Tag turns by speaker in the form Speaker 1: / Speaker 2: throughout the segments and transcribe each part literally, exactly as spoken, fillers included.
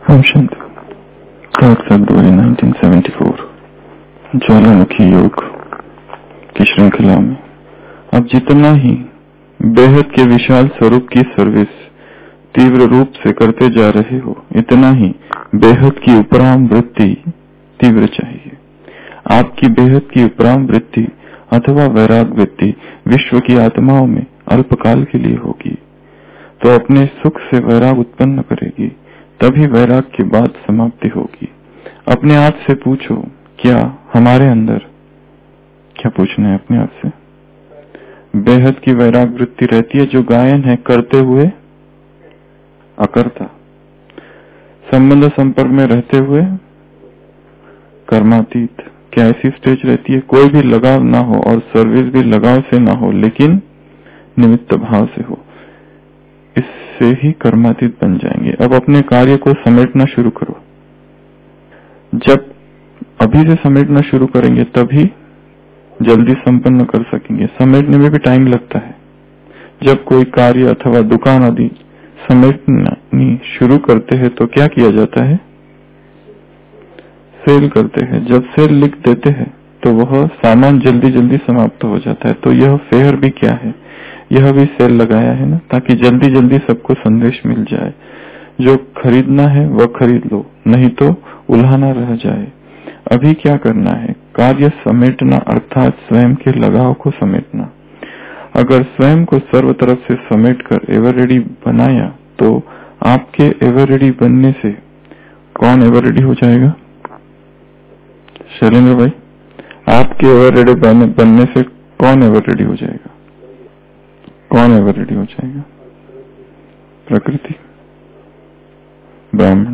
Speaker 1: ओम शांति। Third February nineteen seventy four ज्वालामुखी योग की श्रृंखला में अब जितना ही बेहद के विशाल स्वरूप की सर्विस तीव्र रूप से करते जा रहे हो, इतना ही बेहद की उपराम वृत्ति तीव्र चाहिए। आपकी बेहद की उपराम वृत्ति अथवा वैराग वृत्ति विश्व की आत्माओं में अल्पकाल के लिए होगी तो अपने सुख से वैराग उत्पन्न करेगी, तभी वैराग के बाद समाप्ति होगी। अपने आप से पूछो, क्या हमारे अंदर, क्या पूछना है अपने आप से, बेहद की वैराग वृत्ति रहती है जो गायन है करते हुए अकर्ता, संबंध संपर्क में रहते हुए कर्मातीत। क्या ऐसी स्टेज रहती है? कोई भी लगाव ना हो और सर्विस भी लगाव से ना हो, लेकिन निमित्त भाव से हो, इससे ही कर्मातीत बन जाएंगे। अब अपने कार्य को समेटना शुरू करो। जब अभी से समेटना शुरू करेंगे तभी जल्दी संपन्न कर सकेंगे। समेटने में भी टाइम लगता है। जब कोई कार्य अथवा दुकान आदि समेटनी शुरू करते हैं तो क्या किया जाता है? सेल करते हैं। जब सेल लिख देते हैं तो वह सामान जल्दी जल्दी समाप्त हो जाता है। तो यह फेयर भी क्या है? यह भी सेल लगाया है ना, ताकि जल्दी जल्दी सबको संदेश मिल जाए। जो खरीदना है वह खरीद लो, नहीं तो उल्हाना रह जाए। अभी क्या करना है? कार्य समेटना, अर्थात स्वयं के लगाव को समेटना। अगर स्वयं को सर्व तरफ से समेट कर एवर रेडी बनाया तो आपके एवर रेडी बनने से कौन एवर रेडी हो जाएगा? शैलेंद्र भाई, आपके एवर रेडी बनने से कौन एवर रेडी हो जाएगा? कौन एवर रेडी हो जाएगा? प्रकृति, ब्राह्मण।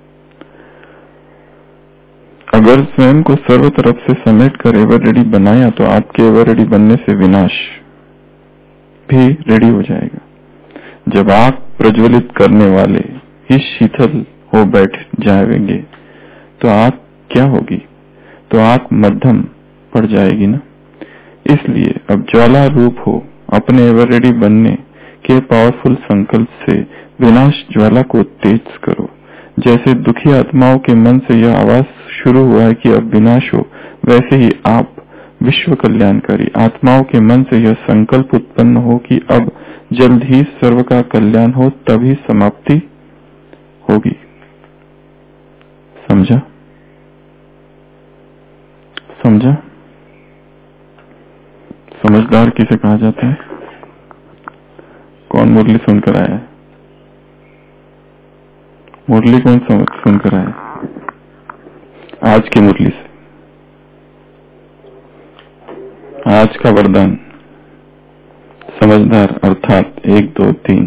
Speaker 1: अगर स्वयं को सर्व तरफ से समेट कर एवर रेडी बनाया तो आपके एवर रेडी बनने से विनाश भी रेडी हो जाएगा। जब आग प्रज्वलित करने वाले ही शीतल हो बैठ जाएंगे तो आग क्या होगी? तो आग मध्यम पड़ जाएगी ना। इसलिए अब ज्वाला रूप हो अपने एवर रेडी बनने के पावरफुल संकल्प से विनाश ज्वाला को तेज करो। जैसे दुखी आत्माओं के मन से यह आवाज शुरू हुआ है कि अब विनाश हो, वैसे ही आप विश्व कल्याणकारी आत्माओं के मन से यह संकल्प उत्पन्न हो कि अब जल्द ही सर्व का कल्याण हो, तभी समाप्ति होगी। समझा? समझा? समझदार किसे कहा जाता है? कौन मुरली सुनकर आया है? मुरली कौन सुनकर आया? आज की मुरली से, आज का वरदान समझदार अर्थात एक दो तीन।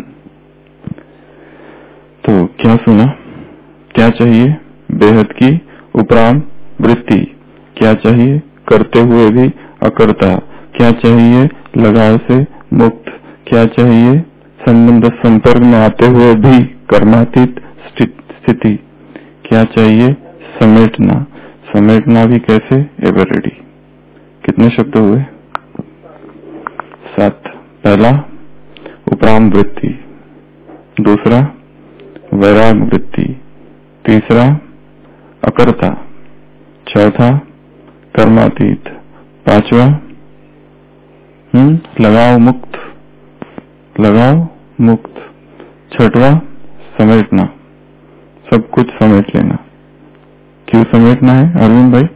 Speaker 1: तो क्या सुना? क्या चाहिए? बेहद की उपराम वृत्ति। क्या चाहिए? करते हुए भी अकर्ता। क्या चाहिए? लगाव से मुक्त। क्या चाहिए? संबंध संपर्क में आते हुए भी कर्मातीत स्थिति। क्या चाहिए? समेटना। समेटना भी कैसे? Ever ready. कितने शब्द हुए? सात। पहला उपराम वृत्ति, दूसरा वैराग वृत्ति, तीसरा अकर्ता, चौथा कर्मातीत, पांचवा हम्म लगाव मुक्त, लगाव मुक्त, छठवा समेटना। सब कुछ समेट लेना। क्यों समेटना है अरविंद भाई?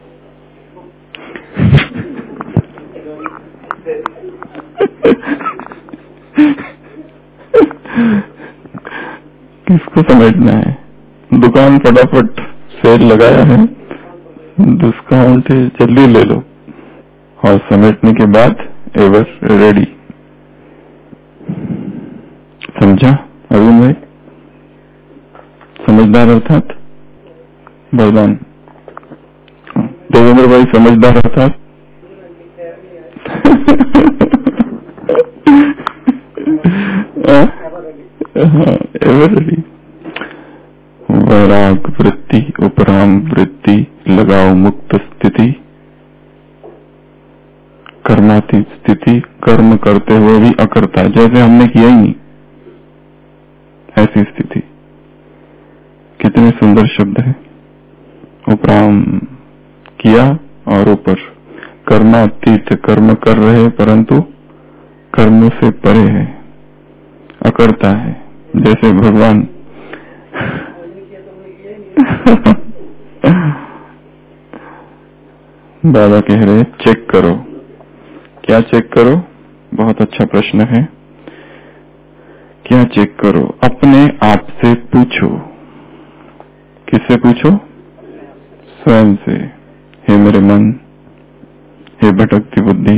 Speaker 1: किसको समेटना है? दुकान फटाफट सेल लगाया है, डिस्काउंट है, जल्दी ले लो। और समेटने के बाद एवर रेडी। समझा अरविंद भाई? समझदार अर्थात वरदान। देवेंद्र भाई, समझदार अर्थात एवर रेडी। वैराग वृत्ति, उपराम वृत्ति, लगाव मुक्त स्थिति, कर्मातीत स्थिति, कर्म करते हुए भी अकर्ता, जैसे हमने किया ही नहीं, ऐसी स्थिति। कितने सुंदर शब्द है। उपराम किया और ऊपर कर्मातीत, कर्म कर रहे परंतु कर्मों से परे है, अकर्ता है। जैसे भगवान बाबा कह रहे चेक करो। क्या चेक करो? बहुत अच्छा प्रश्न है। क्या चेक करो? अपने आप से पूछो। किससे पूछो? स्वयं से। हे मेरे मन, हे भटकती बुद्धि,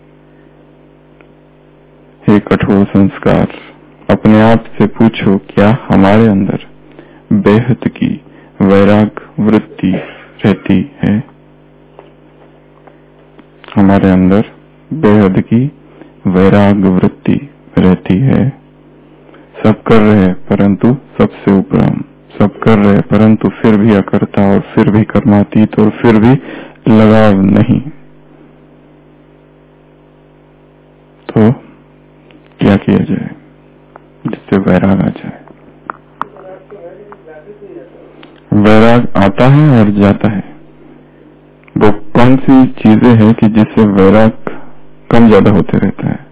Speaker 1: हे कठोर संस्कार, अपने आप से पूछो क्या हमारे अंदर बेहद की वैराग वृत्ति रहती है? हमारे अंदर बेहद की वैराग वृत्ति रहती है। सब कर रहे हैं परंतु सबसे ऊपर हम, सब कर रहे हैं परंतु फिर भी अकर्ता और फिर भी कर्मातीत और फिर भी लगाव नहीं। तो क्या किया जाए जिससे वैराग आ जाए? वैराग आता है और जाता है। वो कौन सी चीजें हैं कि जिससे वैराग कम ज्यादा होते रहता है?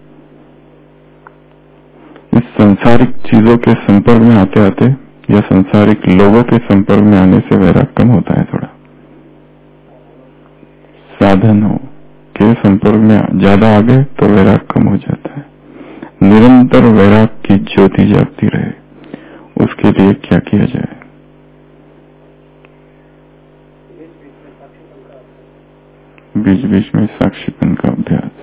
Speaker 1: इस संसारिक चीजों के संपर्क में आते आते या संसारिक लोगों के संपर्क में आने से वैराग कम होता है। थोड़ा साधनों के संपर्क में ज्यादा आ गए तो वैराग कम हो जाता है। निरंतर वैराग की ज्योति जागती रहे, उसके लिए क्या किया जाए? बीच बीच में साक्षीपन का अभ्यास।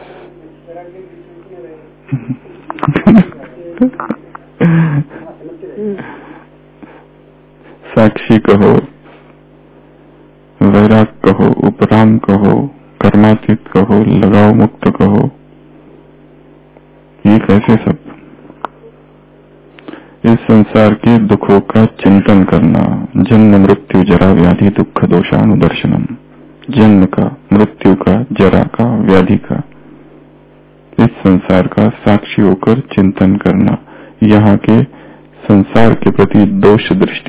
Speaker 1: साक्षी कहो, वैराग कहो, उपराम कहो, कर्मातीत कहो, लगाव मुक्त कहो। ये कैसे सब? इस संसार के दुखों का चिंतन करना। जन्म मृत्यु जरा व्याधि दुख दोषानुदर्शनम। जन्म का, मृत्यु का, जरा का, व्याधि का, इस संसार का साक्षी होकर चिंतन करना। यहाँ के संसार के प्रति दोष दृष्टि,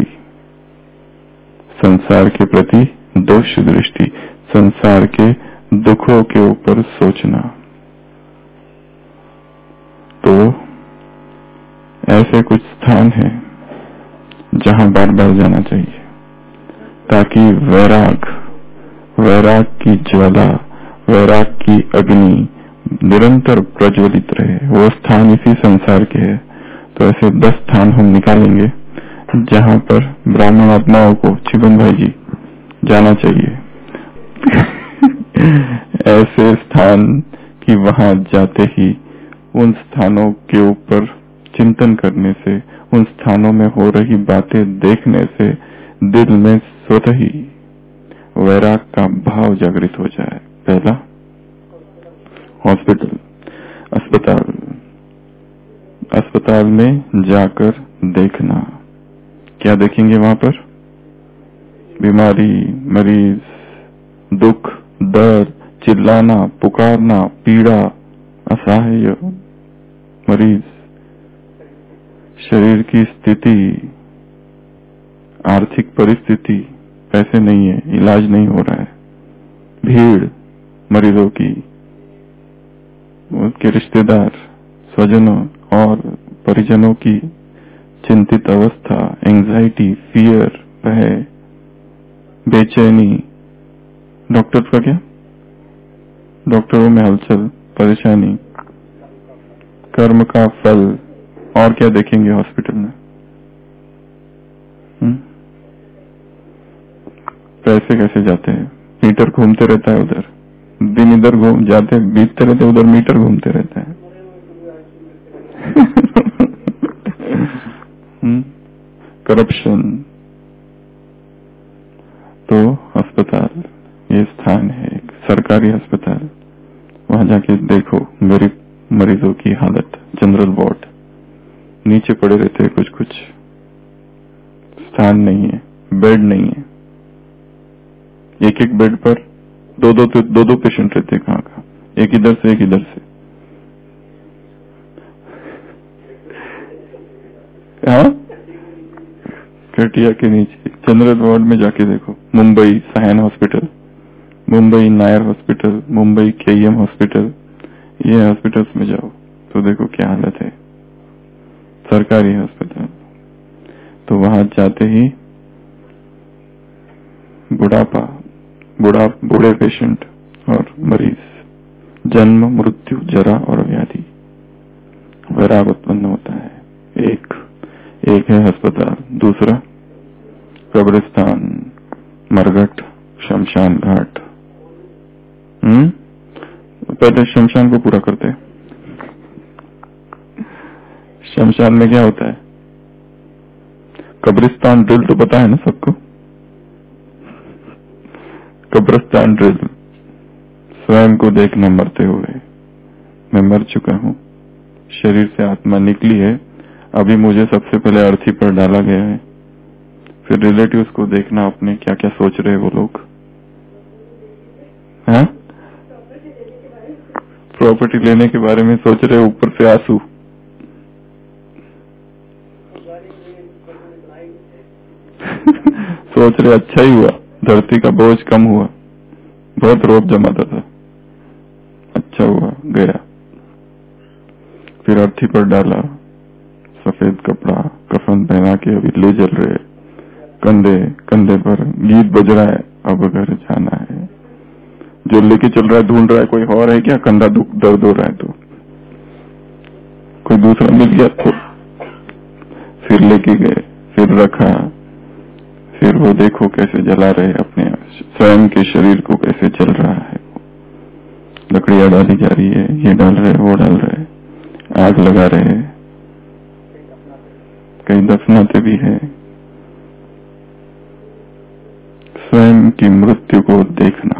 Speaker 1: संसार के प्रति दोष दृष्टि, संसार के दुखों के ऊपर सोचना। तो ऐसे कुछ स्थान हैं जहां बार बार जाना चाहिए ताकि वैराग, वैराग की ज्वाला, वैराग की अग्नि निरंतर प्रज्वलित रहे। वो स्थान इसी संसार के है। तो ऐसे दस स्थान हम निकालेंगे जहां पर ब्राह्मण आत्माओं को, चिकन भाई जी, जाना चाहिए। ऐसे स्थान कि वहां जाते ही उन स्थानों के ऊपर चिंतन करने से, उन स्थानों में हो रही बातें देखने से दिल में स्वतः ही वैराग का भाव जागृत हो जाए। पहला हॉस्पिटल, अस्पताल, अस्पताल में जाकर देखना। क्या देखेंगे वहां पर? बीमारी, मरीज, दुख, दर्द, चिल्लाना, पुकारना, पीड़ा, असहाय मरीज, शरीर की स्थिति, आर्थिक परिस्थिति, पैसे नहीं है, इलाज नहीं हो रहा है, भीड़ मरीजों की, उनके रिश्तेदार, स्वजनों और परिजनों की चिंतित अवस्था, एंजाइटी, फियर, भय, बेचैनी, डॉक्टर का क्या? डॉक्टरों में हलचल, परेशानी, कर्म का फल, और क्या देखेंगे हॉस्पिटल में? हुँ? पैसे कैसे जाते हैं? मीटर घूमते रहता है उधर, दिन इधर घूम जाते, बीतते रहते, उधर मीटर घूमते रहता है। करप्शन। तो अस्पताल, ये स्थान है एक सरकारी अस्पताल, वहां जाके देखो गरीब मरीजों की हालत। जनरल वार्ड, नीचे पड़े रहते हैं, कुछ कुछ स्थान नहीं है, बेड नहीं है, एक एक बेड पर दो दो दो दो पेशेंट रहते हैं। कहाँ का? एक इधर से एक इधर से। हाँ, खटिया के नीचे जनरल वार्ड में जाके देखो, Mumbai Sion hospital, Mumbai Nair hospital, Mumbai KEM hospital, ये हॉस्पिटल्स में जाओ तो देखो क्या हालत है, सरकारी अस्पताल। तो वहां जाते ही बुढ़ापा, बुढ़ा बूढ़े पेशेंट और मरीज, जन्म, मृत्यु, जरा और व्याधि, वैराग उत्पन्न होता है। एक एक है अस्पताल, दूसरा कब्रिस्तान, मरघट, शमशान घाट। हम्म पहले शमशान को पूरा करते हैं। शमशान में क्या होता है? कब्रिस्तान ड्रिल तो पता है ना सबको? कब्रिस्तान ड्रिल, स्वयं को देखना मरते हुए, मैं मर चुका हूं, शरीर से आत्मा निकली है, अभी मुझे सबसे पहले अर्थी पर डाला गया है, फिर रिलेटिव्स को देखना अपने क्या क्या सोच रहे वो लोग, हाँ प्रॉपर्टी लेने के बारे में सोच रहे, ऊपर से आंसू। सोच रहे अच्छा ही हुआ, धरती का बोझ कम हुआ, बहुत रोब जमाता था, अच्छा हुआ गया। फिर अर्थी पर डाला, सफेद कपड़ा कफन पहना के अभी ले चल रहे, कंधे कंधे पर गीत बज रहा है, अब घर जाना है। जो लेके चल रहा है ढूंढ रहा है कोई और है क्या, कंधा दुख दर्द हो रहा है तो कोई दूसरा मिल गया तो फिर लेके गए, फिर रखा, फिर वो देखो कैसे जला रहे अपने स्वयं के शरीर को, कैसे चल रहा है, लकड़ियां डाली जा रही है, ये डाल रहे वो डाल रहे, आग लगा रहे, कहीं दफनाते भी है। स्वयं की मृत्यु को देखना,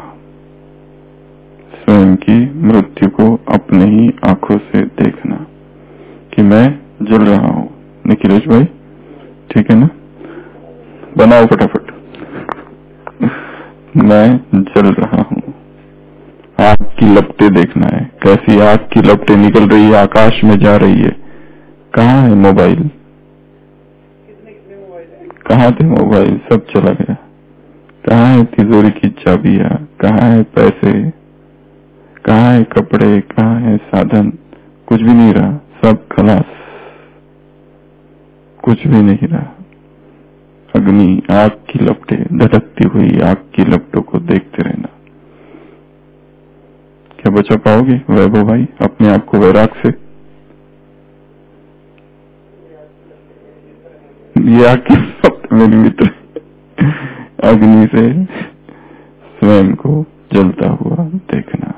Speaker 1: स्वयं की मृत्यु को अपने ही आंखों से देखना कि मैं जल रहा हूं। निखिलेश भाई ठीक है ना, बनाओ फटाफट। मैं जल रहा हूं, आग की लपटें देखना है, कैसी आग की लपटें निकल रही है, आकाश में जा रही है। कहाँ है मोबाइल, कहाँ थे मोबाइल, सब चला गया। कहाँ है तिजोरी की चाबियां, कहाँ है पैसे, कहाँ है कपड़े, कहाँ है साधन, कुछ भी नहीं रहा, सब खलास, कुछ भी नहीं रहा। अग्नि, आग की लपटें, धधकती हुई आग की लपटों को देखते रहना। क्या बचा पाओगे वैभव भाई अपने आप को वैराग से? ये आग की लपट मेरी मित्र, अग्नि से स्वयं को जलता हुआ देखना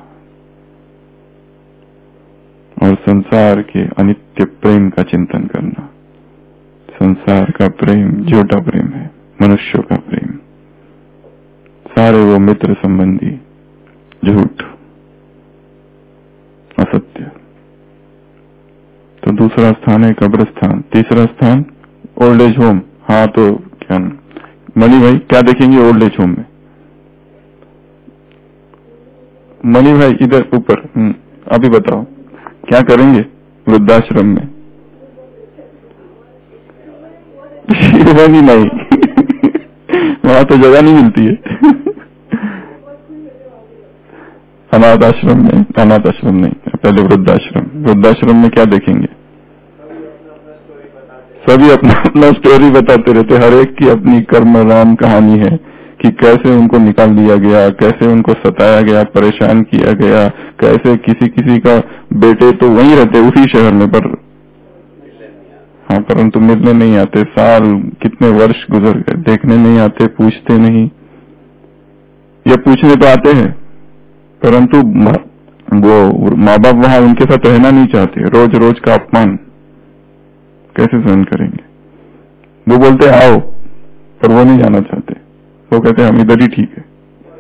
Speaker 1: और संसार के अनित्य प्रेम का चिंतन करना। संसार का प्रेम झूठा प्रेम है, मनुष्यों का प्रेम, सारे वो मित्र संबंधी झूठ, असत्य। तो दूसरा स्थान है कब्रिस्तान, तीसरा स्थान ओल्ड एज होम। हाँ तो क्या मणि भाई क्या देखेंगे ओल्ड एज होम में? मणि भाई इधर ऊपर, अभी बताओ क्या करेंगे वृद्धाश्रम में? शिवानी नहीं वहां तो जगह नहीं मिलती है। अनाथ आश्रम में, अनाथ आश्रम नहीं, पहले वृद्धाश्रम। वृद्धाश्रम में क्या देखेंगे? सभी अपना अपना स्टोरी बताते रहते, हर एक की अपनी कर्म राम कहानी है कि कैसे उनको निकाल दिया गया, कैसे उनको सताया गया, परेशान किया गया, कैसे किसी किसी का बेटे तो वहीं रहते उसी शहर में, पर हाँ परंतु मिलने नहीं आते, साल कितने वर्ष गुजर गए, देखने नहीं आते, पूछते नहीं, या पूछने तो आते हैं परंतु वो माँ बाप वहां उनके साथ रहना नहीं चाहते, रोज रोज का अपमान कैसे सहन करेंगे? वो बोलते आओ पर वो नहीं जाना चाहते, वो कहते हम इधर ही ठीक है।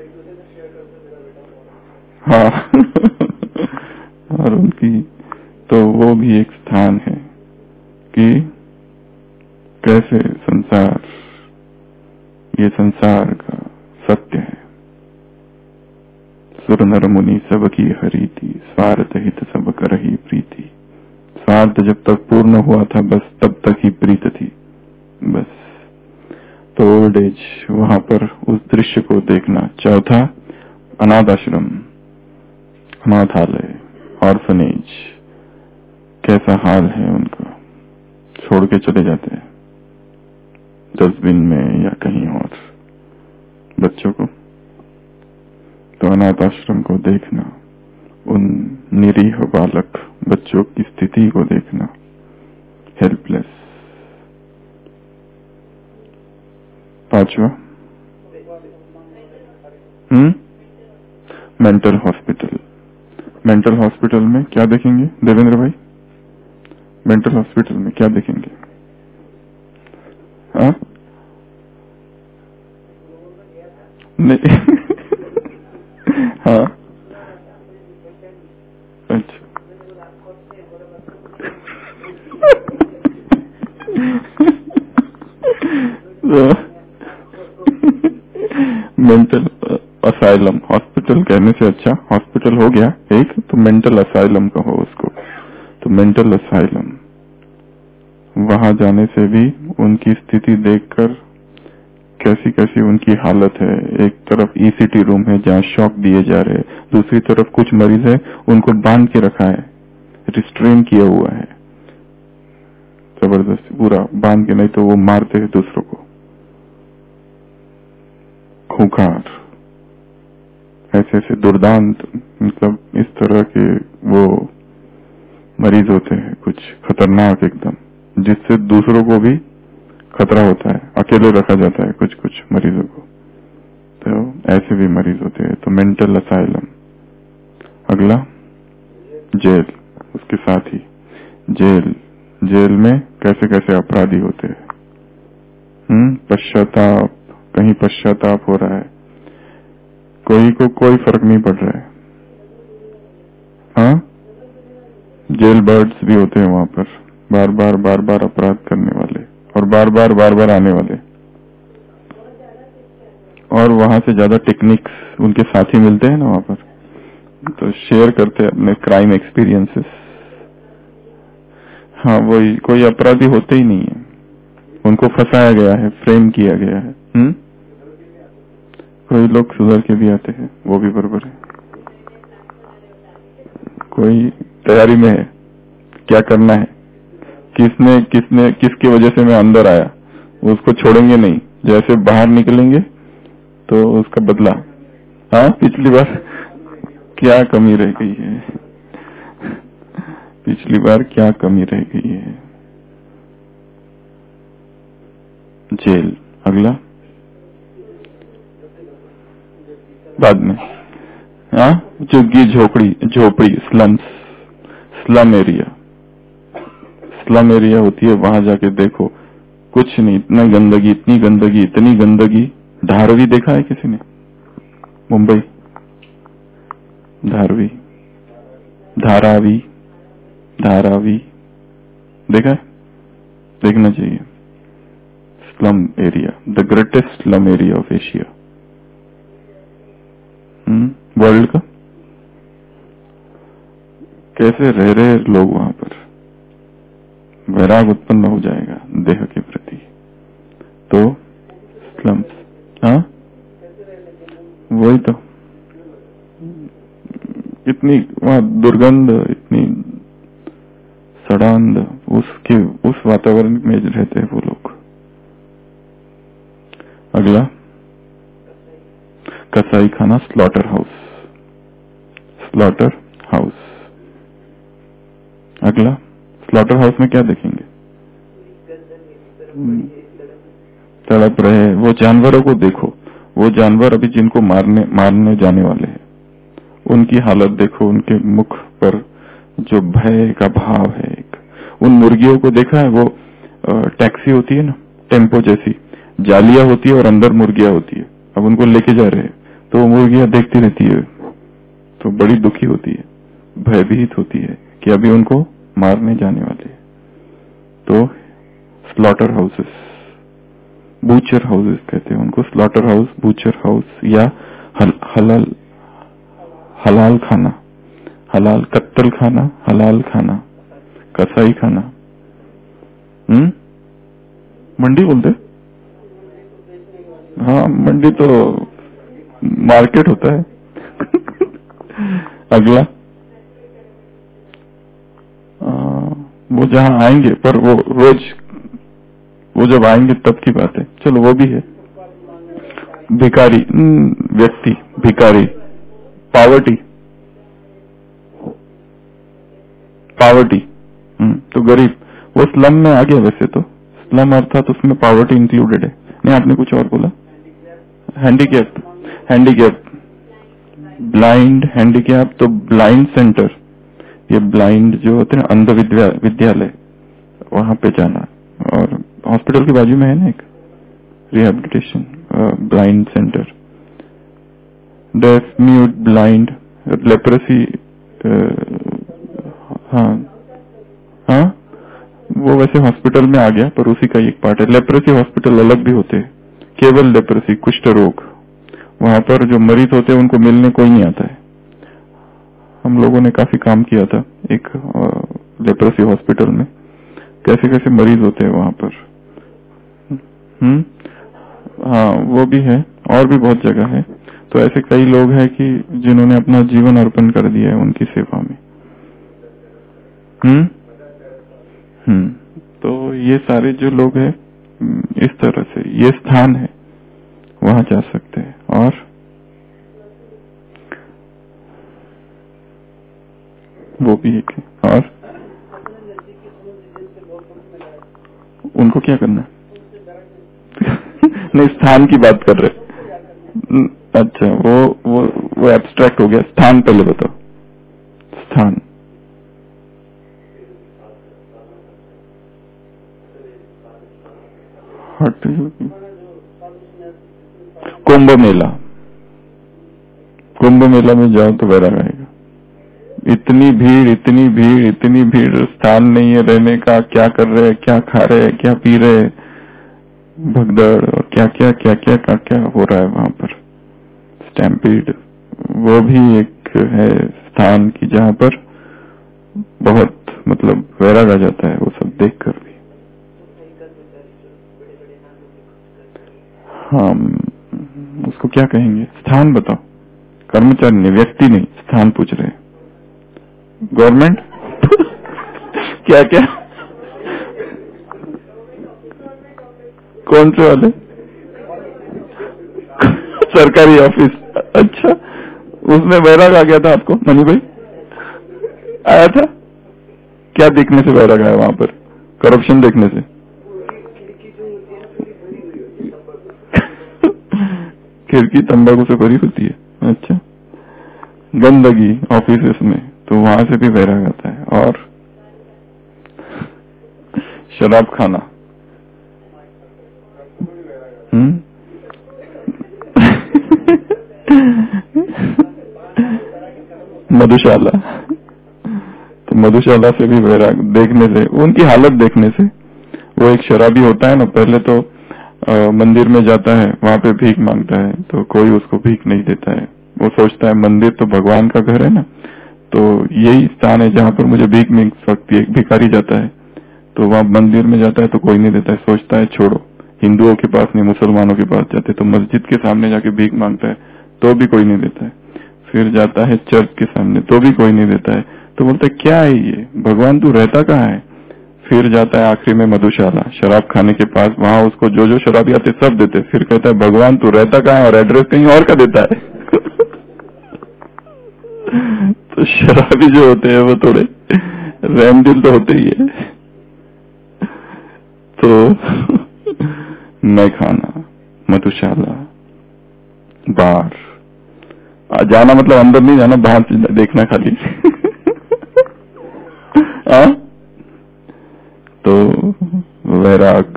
Speaker 1: हाँ और उनकी तो वो भी एक स्थान है कि कैसे संसार, ये संसार का सत्य है। सुर नर मुनि सब की हरी थी, स्वार्थ हित सब करही प्रीति। स्वार्थ जब तक पूर्ण हुआ था बस तब तक ही प्रीत थी, बस तो ओल्ड एज, वहां पर उस दृश्य को देखना। चौथा अनाथ आश्रम, अनाथालय, ऑर्फनेज, कैसा हाल है उनका, छोड़ के चले जाते हैं डस्टबिन में या कहीं और बच्चों को। तो अनाथ आश्रम को देखना, उन निरीह बालक बच्चों की स्थिति को देखना, हेल्पलेस। पांचवा हम्म मेंटल हॉस्पिटल। मेंटल हॉस्पिटल में क्या देखेंगे देवेंद्र भाई? मेंटल हॉस्पिटल में क्या देखेंगे? हाँ नहीं हाँ अच्छा मेंटल असाइलम, हॉस्पिटल कहने से अच्छा हॉस्पिटल हो गया एक, तो मेंटल असाइलम कहो उसको। तो मेंटल असाइलम, वहां जाने से भी उनकी स्थिति देखकर कैसी कैसी उनकी हालत है। एक तरफ ईसीटी रूम है जहाँ शॉक दिए जा रहे हैं, दूसरी तरफ कुछ मरीज है उनको बांध के रखा है, रिस्ट्रेन किया हुआ है जबरदस्ती, पूरा बांध के, नहीं तो वो मारते हैं दूसरों को। खूंखार, ऐसे ऐसे दुर्दांत, मतलब इस तरह के वो मरीज होते हैं कुछ खतरनाक एकदम, जिससे दूसरों को भी खतरा होता है, अकेले रखा जाता है कुछ कुछ मरीजों को। तो ऐसे भी मरीज होते हैं। तो मेंटल असाइलम। अगला जेल, उसके साथ ही जेल। जेल में कैसे कैसे अपराधी होते हैं। हम्म पश्चाताप, कहीं पश्चाताप हो रहा है, कोई को कोई फर्क नहीं पड़ रहा है। हाँ जेल बर्ड्स भी होते हैं वहां पर, बार बार बार बार अपराध करने वाले और बार बार बार बार आने वाले। और वहां से ज्यादा टेक्निक्स उनके साथी मिलते हैं ना वहां पर, तो शेयर करते हैं अपने क्राइम एक्सपीरियंसेस। हाँ वही, कोई अपराधी होते ही नहीं है, उनको फंसाया गया है, फ्रेम किया गया है। हम्म कोई लोग सुधर के भी आते हैं, वो भी बराबर है। कोई तैयारी में है, क्या करना है, किसने किसने किसकी वजह से मैं अंदर आया, उसको छोड़ेंगे नहीं, जैसे बाहर निकलेंगे तो उसका बदला। हाँ पिछली बार क्या कमी रह गई है, पिछली बार क्या कमी रह गई है। जेल। अगला बाद में, हाँ झुग्गी झोपड़ी, झोपड़ी, slums, slum area. Slum area होती है, वहां जाके देखो कुछ नहीं, इतना गंदगी, इतनी गंदगी, इतनी गंदगी। धारवी देखा है किसी ने? मुंबई धारवी, धारावी, धारावी देखा है? देखना चाहिए। Slum area, the greatest slum area of Asia, world का। कैसे रह रहे लोग वहां पर, वैराग उत्पन्न हो जाएगा देह के प्रति। तो स्लम्स, हाँ वही तो, इतनी वहां दुर्गंध, इतनी सड़ांध, उसके उस वातावरण में रहते हैं वो लोग। अगला कसाई खाना, स्लॉटर हाउस, स्लॉटर हाउस। अगला स्लॉटर हाउस में क्या देखेंगे? तड़प रहे वो जानवरों को देखो, वो जानवर अभी जिनको मारने मारने जाने वाले हैं, उनकी हालत देखो, उनके मुख पर जो भय का भाव है। एक उन मुर्गियों को देखा है, वो टैक्सी होती है ना, टेम्पो जैसी, जालियां होती है और अंदर मुर्गियां होती है। अब उनको लेके जा रहे हैं तो वो मुर्गियां देखती रहती है, तो बड़ी दुखी होती है, भयभीत होती है कि अभी उनको मारने जाने वाले। तो स्लॉटर हाउसेस, बूचर हाउसेस कहते हैं उनको, स्लॉटर हाउस, बूचर हाउस, या हल, हलाल हलाल खाना, हलाल कत्तल खाना, हलाल खाना, कसाई खाना। हम्म मंडी बोलते, मंडी तो मार्केट होता है। अगला आ, वो जहाँ आएंगे, पर वो रोज वो जब आएंगे तब की बात है। चलो वो भी है। भिखारी, व्यक्ति भिखारी, पावर्टी, पावर्टी तो गरीब, वो स्लम में आ गया। वैसे तो स्लम अर्थात उसमें पावर्टी इंक्लूडेड है। नहीं, आपने कुछ और बोला। हैंडीकैप, हैंडीकैप, ब्लाइंड, हैंडीकैप तो ब्लाइंड सेंटर, ये ब्लाइंड जो होते हैं अंध विद्यालय, वहां पे जाना। और हॉस्पिटल के बाजू में है ना एक rehabilitation blind centre. Deaf, mute, blind, leprosy, हाँ हाँ वो वैसे हॉस्पिटल में आ गया, पर उसी का एक पार्ट है। लेप्रेसी हॉस्पिटल अलग भी होते हैं। केवल लेप्रेसी, कुष्ठ रोग, वहां पर जो मरीज होते हैं उनको मिलने कोई नहीं आता है। हम लोगों ने काफी काम किया था एक लेप्रेसी हॉस्पिटल में, कैसे कैसे मरीज होते हैं वहां पर। हम्म हाँ वो भी है, और भी बहुत जगह है। तो ऐसे कई लोग हैं कि जिन्होंने अपना जीवन अर्पण कर दिया है उनकी सेवा में। हम्म हम्म तो ये सारे जो लोग हैं इस तरह से, ये स्थान है, वहां जा सकते हैं। और वो भी एक है। और उनको क्या करना है? नहीं, स्थान की बात कर रहे। अच्छा, वो वो वो एब्स्ट्रैक्ट हो गया। स्थान पहले बताओ। स्थान, कुंभ मेला, कुंभ मेला में जाओ तो वैराग आएगा। इतनी भीड़, इतनी भीड़, इतनी भीड़, स्थान नहीं है रहने का। क्या कर रहे, क्या खा रहे, क्या पी रहे, भगदड़, और क्या क्या क्या क्या क्या क्या हो रहा है वहां पर। स्टैम्पीड, वो भी एक है स्थान की जहां पर बहुत मतलब वैराग आ जाता है वो सब देखकर भी। हाँ, उसको क्या कहेंगे? स्थान बताओ। कर्मचारी नहीं, व्यक्ति नहीं, स्थान पूछ रहे हैं। गवर्नमेंट क्या क्या, कौन से वाले? सरकारी ऑफिस। अच्छा, उसमें वैराग आ गया था आपको मनी भाई? आया था? क्या देखने से वैराग आया वहां पर? करप्शन देखने से? खिड़की तंबाकू से भरी होती है। अच्छा, गंदगी ऑफिस में, तो वहां से भी वैराग आता है। और शराब खाना, हम्म मधुशाला, तो मधुशाला से भी वैराग देखने से, उनकी हालत देखने से। वो एक शराबी होता है ना, पहले तो आ, मंदिर में जाता है, वहां पे भीख मांगता है, तो कोई उसको भीख नहीं देता है। वो सोचता है मंदिर तो भगवान का घर है ना, तो यही स्थान है जहाँ पर मुझे भीख मिल सकती है। एक भिखारी जाता है तो वहां मंदिर में जाता है तो कोई नहीं देता है, सोचता है छोड़ो, हिंदुओं के पास नहीं मुसलमानों के पास जाते, तो मस्जिद के सामने जाके भीख मांगता है तो भी कोई नहीं देता है। फिर जाता है चर्च के सामने तो भी कोई नहीं देता है, तो बोलता है क्या है ये, भगवान तू रहता कहाँ है? फिर जाता है आखिरी में मधुशाला, शराब खाने के पास, वहां उसको जो जो शराबी आते सब देते। फिर कहता है भगवान तू रहता कहाँ है, और एड्रेस कहीं और का देता है। तो शराबी जो होते हैं वो थोड़े रहमदिल तो होते ही है। तो मैं खाना, मधुशाला, बाहर जाना, मतलब अंदर नहीं जाना, बाहर देखना खाली। आ? तो वैराग,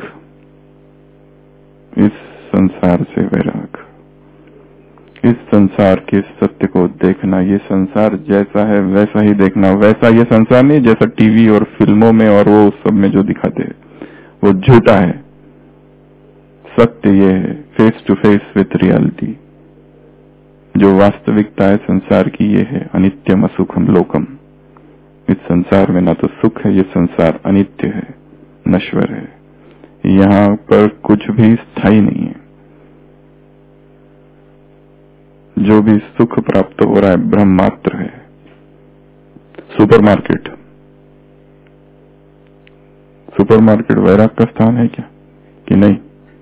Speaker 1: इस संसार से वैराग, इस संसार के सत्य को देखना। ये संसार जैसा है वैसा ही देखना। वैसा ये संसार नहीं जैसा टीवी और फिल्मों में और वो सब में जो दिखाते हैं, वो झूठा है। सत्य ये है, face to face with reality. जो वास्तविकता है संसार की ये है, अनित्यम असुखम लोकम। इस संसार में ना तो सुख है, ये संसार अनित्य है, नश्वर है। यहाँ पर कुछ भी स्थायी नहीं है। जो भी सुख प्राप्त हो रहा है ब्रह्म मात्र है। सुपरमार्केट, सुपरमार्केट वैराग का स्थान है क्या कि नहीं?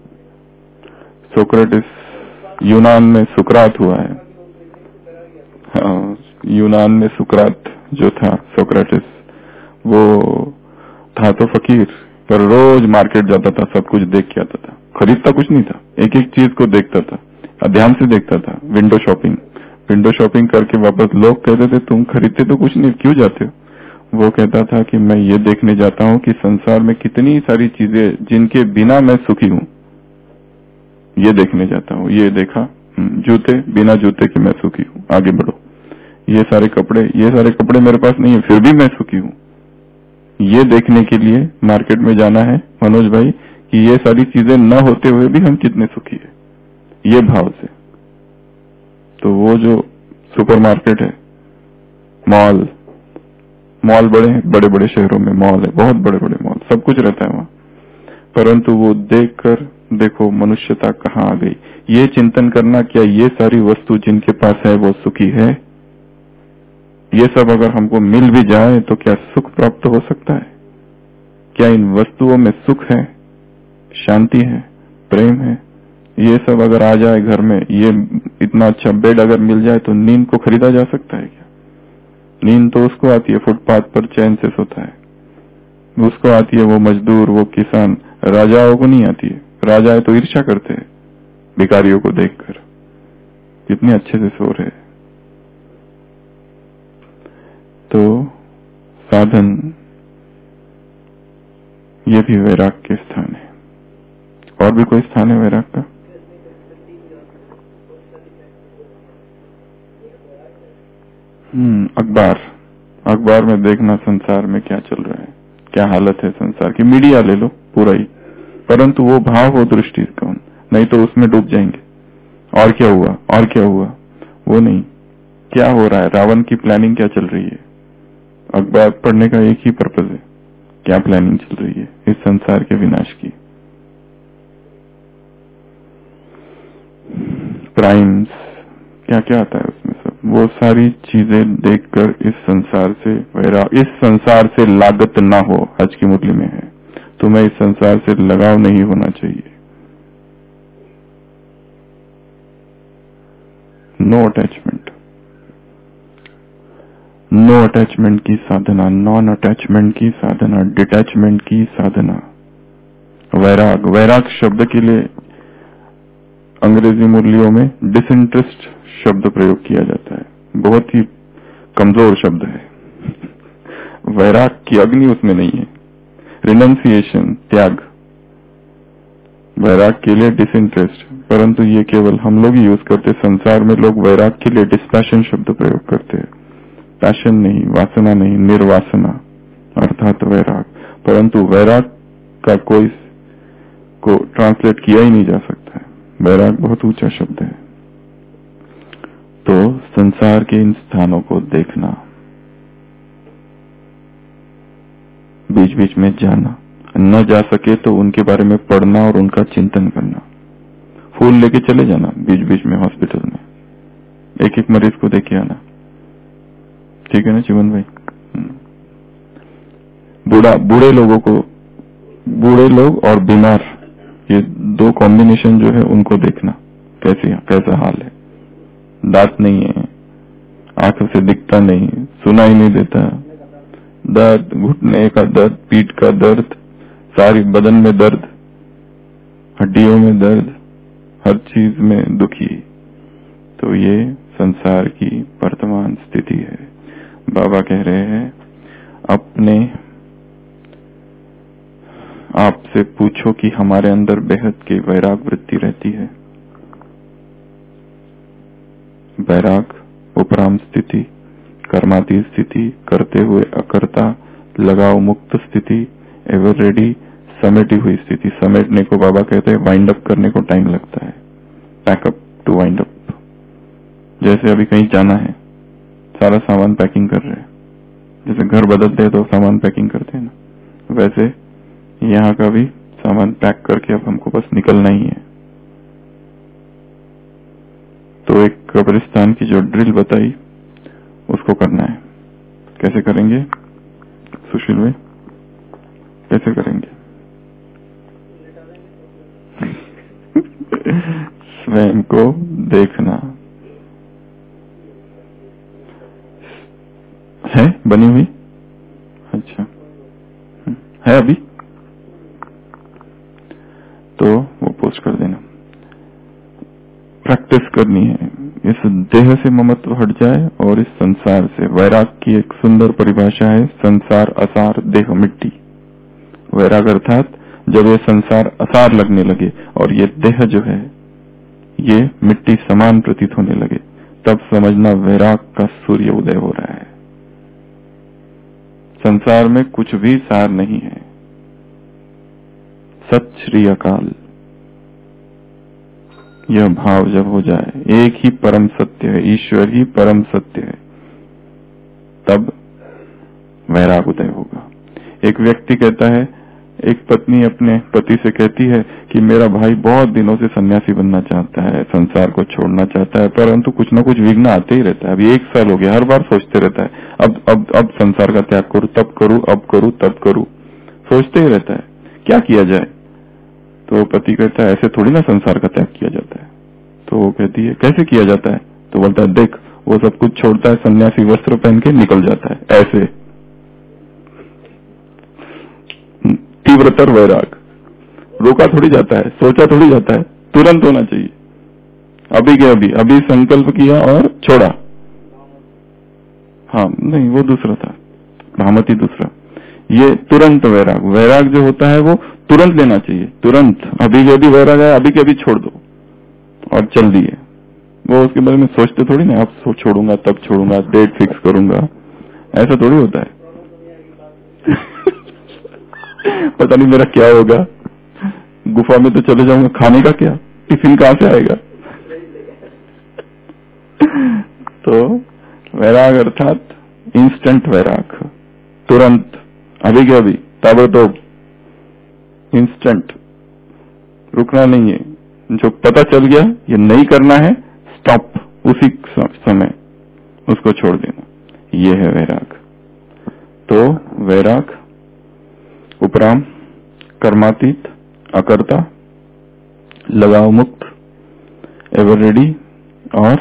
Speaker 1: सोक्रेटिस यूनान में सुकरात हुआ है। हाँ, यूनान में सुकरात जो था सोक्रेटिस, वो था तो फकीर, पर रोज मार्केट जाता था, सब कुछ देख के आता था, खरीदता कुछ नहीं था, एक एक चीज को देखता था, ध्यान से देखता था। विंडो शॉपिंग, विंडो शॉपिंग करके वापस लोग कहते थे तुम खरीदते तो कुछ नहीं, क्यों जाते हो? वो कहता था कि मैं ये देखने जाता हूँ कि संसार में कितनी सारी चीजें जिनके बिना मैं सुखी हूँ, ये देखने जाता हूँ। ये देखा, जूते, बिना जूते के मैं सुखी हूँ, आगे बढ़ो। ये सारे कपड़े, ये सारे कपड़े मेरे पास नहीं है, फिर भी मैं सुखी हूँ। ये देखने के लिए मार्केट में जाना है मनोज भाई कि ये सारी चीजें न होते हुए भी हम कितने सुखी है, ये भाव से। तो वो जो सुपरमार्केट है, मॉल, मॉल बड़े बड़े बड़े शहरों में मॉल है, बहुत बड़े बड़े मॉल, सब कुछ रहता है वहां, परंतु वो देखकर देखो मनुष्यता कहाँ आ गई। ये चिंतन करना, क्या ये सारी वस्तु जिनके पास है वो सुखी है? ये सब अगर हमको मिल भी जाए तो क्या सुख प्राप्त हो सकता है? क्या इन वस्तुओं में सुख है, शांति है, प्रेम है? ये सब अगर आ जाए घर में, ये इतना अच्छा बेड अगर मिल जाए तो नींद को खरीदा जा सकता है क्या? नींद तो उसको आती है फुटपाथ पर चैन से सोता है, उसको आती है वो मजदूर, वो किसान, राजाओं को नहीं आती है। राजाएं तो ईर्ष्या करते हैं भिखारियों को देखकर, कितने अच्छे से सो रहे। तो साधन ये भी वैराग के स्थान है। और भी कोई स्थान है वैराग का? हम्म अखबार, अखबार में देखना संसार में क्या चल रहा है, क्या हालत है संसार की। मीडिया ले लो पूरा ही, परंतु वो भाव हो दृष्टि कौन, नहीं तो उसमें डूब जाएंगे। और क्या हुआ, और क्या हुआ, वो नहीं, क्या हो रहा है, रावण की प्लानिंग क्या चल रही है। अखबार पढ़ने का एक ही पर्पज है, क्या प्लानिंग चल रही है इस संसार के विनाश की। प्राइम्स, क्या क्या आता है उसमें सब, वो सारी चीजें देखकर इस संसार से वैराग, इस संसार से लागत ना हो, आज की मुरली में है, तुम्हें इस संसार से लगाव नहीं होना चाहिए। नो अटैचमेंट, नो अटैचमेंट की साधना, नॉन अटैचमेंट की साधना, डिटैचमेंट की साधना, वैराग। वैराग शब्द के लिए अंग्रेजी मुरलियों में डिसइंटरेस्ट शब्द प्रयोग किया जाता है, बहुत ही कमजोर शब्द है। वैराग की अग्नि उसमें नहीं है। रिनंसिएशन, त्याग, वैराग के लिए डिसइंटरेस्ट, परंतु ये केवल हम लोग ही यूज करते। संसार में लोग वैराग के लिए डिस्पैशन शब्द प्रयोग करते हैं। पैशन नहीं, वासना नहीं, निर्वासना अर्थात वैराग। परंतु वैराग का कोई को ट्रांसलेट किया ही नहीं जा सकता है। वैराग बहुत ऊंचा शब्द है। तो संसार के इन स्थानों को देखना, बीच बीच में जाना, न जा सके तो उनके बारे में पढ़ना और उनका चिंतन करना। फूल लेके चले जाना बीच बीच में हॉस्पिटल में, एक एक मरीज को देखे आना, ठीक है ना जीवन भाई। बूढ़ा बूढ़े लोगों को, बूढ़े लोग और बीमार, ये दो कॉम्बिनेशन जो है उनको देखना, कैसे कैसा हाल है। दांत नहीं है, आंखों से दिखता नहीं, सुनाई नहीं देता, दर्द, घुटने का दर्द, पीठ का दर्द, सारी बदन में दर्द, हड्डियों में दर्द, हर चीज में दुखी। तो ये संसार की वर्तमान स्थिति है। बाबा कह रहे हैं अपने आपसे पूछो कि हमारे अंदर बेहद की वैराग वृत्ति रहती है। वैराग उपराम स्थिति, कर्मातीत स्थिति, करते हुए अकर्ता, लगाव मुक्त स्थिति, एवर रेडी, समेटी हुई स्थिति। समेटने को बाबा कहते हैं वाइंड अप करने को टाइम लगता है, पैकअप टू वाइंड अप। जैसे अभी कहीं जाना है, सारा सामान पैकिंग कर रहे हैं, जैसे घर बदलते हैं तो सामान पैकिंग करते हैं ना, वैसे यहाँ का भी सामान पैक करके अब हमको बस निकलना ही है। तो तो एक कब्रिस्तान की जो ड्रिल बताई उसको करना है। कैसे करेंगे सुशील भाई, कैसे करेंगे? स्वयं को देखना है बनी हुई। अच्छा है अभी तो वो पोस्ट कर देना। प्रैक्टिस करनी है, इस देह से ममत्व हट जाए और इस संसार से। वैराग की एक सुंदर परिभाषा है, संसार असार देह मिट्टी। वैराग अर्थात जब ये संसार असार लगने लगे और ये देह जो है ये मिट्टी समान प्रतीत होने लगे, तब समझना वैराग का सूर्य उदय हो रहा है। संसार में कुछ भी सार नहीं है। सत श्री अकाल, यह भाव जब हो जाए, एक ही परम सत्य है, ईश्वर ही परम सत्य है, तब वैराग उदय होगा। एक व्यक्ति कहता है, एक पत्नी अपने पति से कहती है कि मेरा भाई बहुत दिनों से सन्यासी बनना चाहता है, संसार को छोड़ना चाहता है, परंतु कुछ न कुछ विघ्न आते ही रहता है। अभी एक साल हो गया, हर बार सोचते रहता है अब अब अब संसार का त्याग करूं, तब करूं, अब करूं, तब करूं, सोचते ही रहता है, क्या किया जाए? तो पति कहता है ऐसे थोड़ी ना संसार का त्याग किया जाता है। तो वो कहती है कैसे किया जाता है? तो बोलता है देख, वो सब कुछ छोड़ता है, सन्यासी वस्त्र पहन के निकल जाता है। ऐसे तीव्रतर वैराग, रोका थोड़ी जाता है, सोचा थोड़ी जाता है, तुरंत होना चाहिए। अभी के अभी अभी संकल्प किया और छोड़ा। हाँ नहीं, वो दूसरा था, भामती दूसरा। ये तुरंत वैराग, वैराग जो होता है वो तुरंत लेना चाहिए, तुरंत। अभी के अभी वैराग है, अभी के अभी छोड़ दो और चल दिए। वो उसके बारे में सोचते थोड़ी ना, अब छोड़ूंगा, तब छोड़ूंगा, डेट फिक्स करूंगा, ऐसा थोड़ी होता है। पता नहीं मेरा क्या होगा, गुफा में तो चले जाऊंगा, खाने का क्या, टिफिन कहां से आएगा? तो वैराग अर्थात इंस्टेंट वैराग, तुरंत, अभी के अभी, ताबड़तोड़, इंस्टेंट, रुकना नहीं है। जो पता चल गया ये नहीं करना है, स्टॉप, उसी समय उसको छोड़ देना, ये है वैराग। तो वैराग उपराम, कर्मातीत, अकर्ता, लगाव मुक्त, एवर रेडी और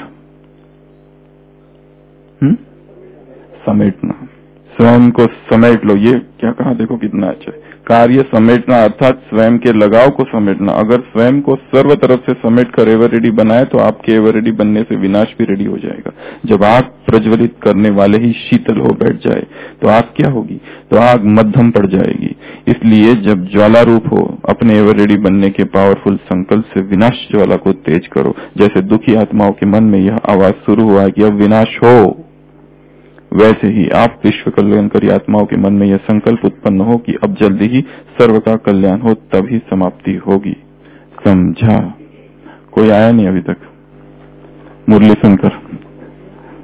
Speaker 1: हुँ? समेटना। स्वयं को समेट लो, ये क्या कहा, देखो कितना अच्छा है। कार्य समेटना अर्थात स्वयं के लगाव को समेटना। अगर स्वयं को सर्व तरफ से समेट कर एवर रेडी बनाए तो आपके एवर रेडी बनने से विनाश भी रेडी हो जाएगा। जब आग प्रज्वलित करने वाले ही शीतल हो बैठ जाए तो आग क्या होगी? तो आग मध्यम पड़ जाएगी। इसलिए जब ज्वाला रूप हो, अपने एवर रेडी बनने के पावरफुल संकल्प से विनाश ज्वाला को तेज करो। जैसे दुखी आत्माओं के मन में यह आवाज शुरू हुआ कि अब विनाश हो, वैसे ही आप विश्व कल्याणकारी आत्माओं के मन में यह संकल्प उत्पन्न हो कि अब जल्दी ही सर्व का कल्याण हो, तभी समाप्ति होगी। समझा? कोई आया नहीं अभी तक मुरली सुनकर?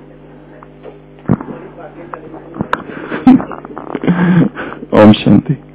Speaker 1: ओम शांति।